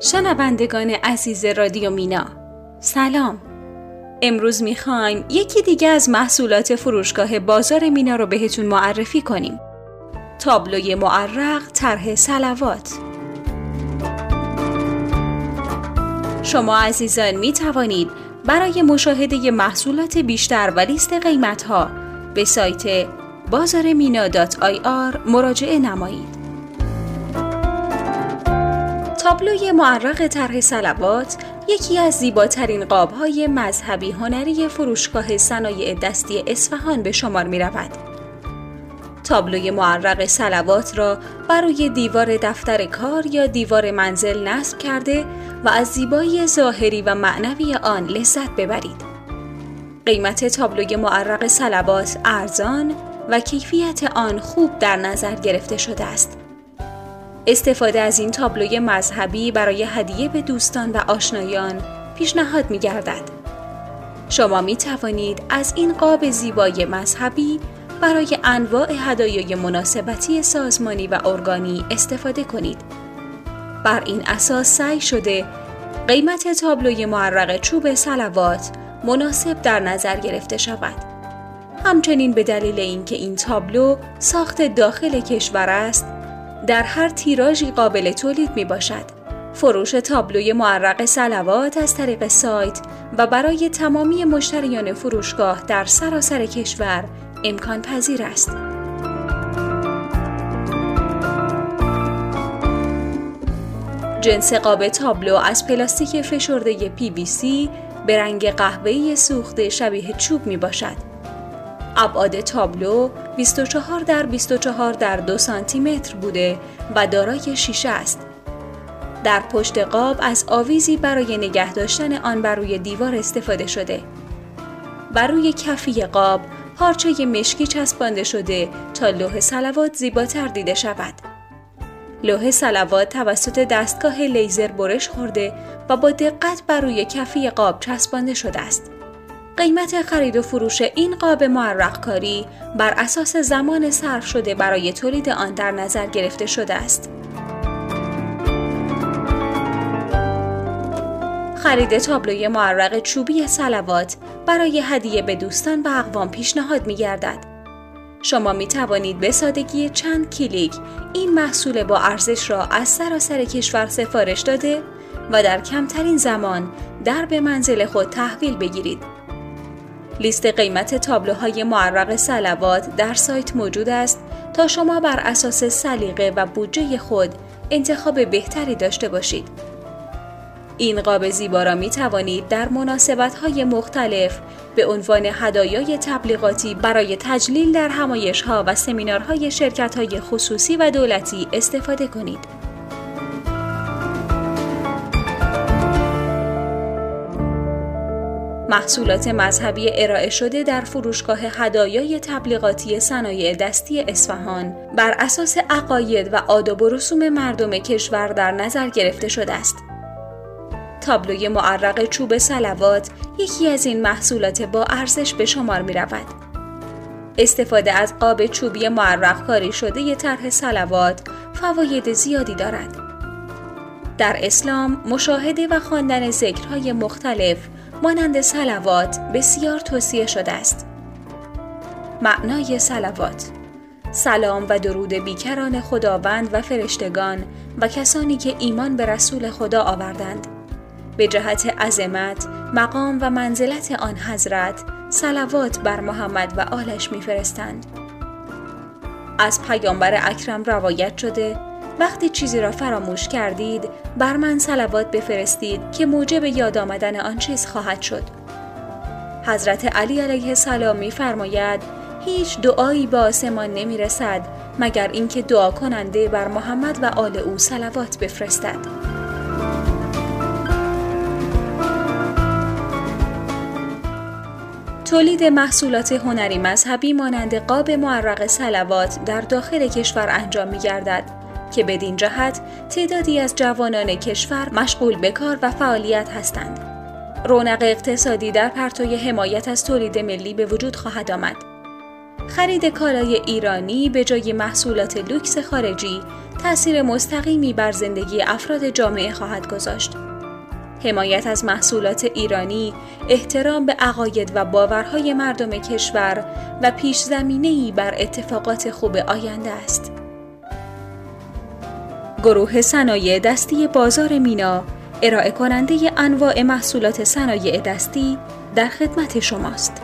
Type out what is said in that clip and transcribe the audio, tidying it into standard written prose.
شنوندگان عزیز رادیو مینا، سلام. امروز میخوایم یکی دیگه از محصولات فروشگاه بازار مینا رو بهتون معرفی کنیم. تابلوی معرق طرح صلوات. شما عزیزان می توانید برای مشاهده محصولات بیشتر و لیست قیمت‌ها به سایت bazarmina.ir مراجعه نمایید. تابلوی معرق طرح صلوات یکی از زیباترین قاب‌های مذهبی هنری فروشگاه صنایع دستی اصفهان به شمار می‌رود. تابلوی معرق صلوات را بروی دیوار دفتر کار یا دیوار منزل نصب کرده و از زیبایی ظاهری و معنوی آن لذت ببرید. قیمت تابلوی معرق صلوات ارزان و کیفیت آن خوب در نظر گرفته شده است. استفاده از این تابلوی مذهبی برای هدیه به دوستان و آشنایان پیشنهاد می‌گردد. شما می‌توانید از این قاب زیبای مذهبی برای انواع هدایای مناسبتی سازمانی و ارگانی استفاده کنید. بر این اساس سعی شده قیمت تابلوی معرق چوب صلوات مناسب در نظر گرفته شود. همچنین به دلیل اینکه این تابلو ساخت داخل کشور است، در هر تیراژی قابل تولید می باشد. فروش تابلوی معرق صلوات از طریق سایت و برای تمامی مشتریان فروشگاه در سراسر کشور امکان پذیر است. جنس قاب تابلو از پلاستیک فشرده PVC به رنگ قهوه‌ای سوخته شبیه چوب می باشد. ابعاد تابلو 24 در 24 در 2 سانتی متر بوده و دارای شیشه است. در پشت قاب از آویزی برای نگه داشتن آن بر روی دیوار استفاده شده. بر روی کفی قاب پارچه مشکی چسبانده شده تا لوح صلوات زیباتر دیده شود. لوح صلوات توسط دستگاه لیزر برش خورده و با دقت بر روی کفی قاب چسبانده شده است. قیمت خرید و فروش این قاب معرق کاری بر اساس زمان صرف شده برای تولید آن در نظر گرفته شده است. خرید تابلوی معرق چوبی صلوات برای هدیه به دوستان و اقوام پیشنهاد می‌گردد. شما می‌توانید به سادگی چند کلیک این محصول با ارزش را از سراسر کشور سفارش داده و در کمترین زمان در به منزل خود تحویل بگیرید. لیست قیمت تابلوهای معرق صلوات در سایت موجود است تا شما بر اساس سلیقه و بودجه خود انتخاب بهتری داشته باشید. این قاب زیبا را می توانید در مناسبت‌های مختلف به عنوان هدایای تبلیغاتی برای تجلیل در همایش‌ها و سمینارهای شرکت‌های خصوصی و دولتی استفاده کنید. محصولات مذهبی ارائه شده در فروشگاه هدایای تبلیغاتی صنایع دستی اصفهان بر اساس عقاید و آداب و رسوم مردم کشور در نظر گرفته شده است. تابلوی معرق چوب صلوات یکی از این محصولات با ارزش به شمار می رود. استفاده از قاب چوبی معرق کاری شده طرح صلوات فواید زیادی دارد. در اسلام مشاهده و خواندن ذکرهای مختلف مانند صلوات بسیار توصیه شده است. معنای صلوات: سلام و درود بیکران خداوند و فرشتگان و کسانی که ایمان به رسول خدا آوردند. به جهت عظمت، مقام و منزلت آن حضرت صلوات بر محمد و آلش می‌فرستند. از پیامبر اکرم روایت شده وقتی چیزی را فراموش کردید بر من صلوات بفرستید که موجب یاد آمدن آن چیز خواهد شد. حضرت علی علیه السلام می‌فرماید هیچ دعایی به آسمان نمی‌رسد مگر اینکه دعا کننده بر محمد و آل او صلوات بفرستد. تولید محصولات هنری مذهبی مانند قاب معرق صلوات در داخل کشور انجام می‌گردد که بدین جهت تعدادی از جوانان کشور مشغول به کار و فعالیت هستند. رونق اقتصادی در پرتوی حمایت از تولید ملی به وجود خواهد آمد. خرید کالای ایرانی به جای محصولات لوکس خارجی تأثیر مستقیمی بر زندگی افراد جامعه خواهد گذاشت. حمایت از محصولات ایرانی، احترام به عقاید و باورهای مردم کشور و پیش زمینه‌ای بر اتفاقات خوب آینده است. گروه صنایع دستی بازار مینا، ارائه کننده انواع محصولات صنایع دستی، در خدمت شماست.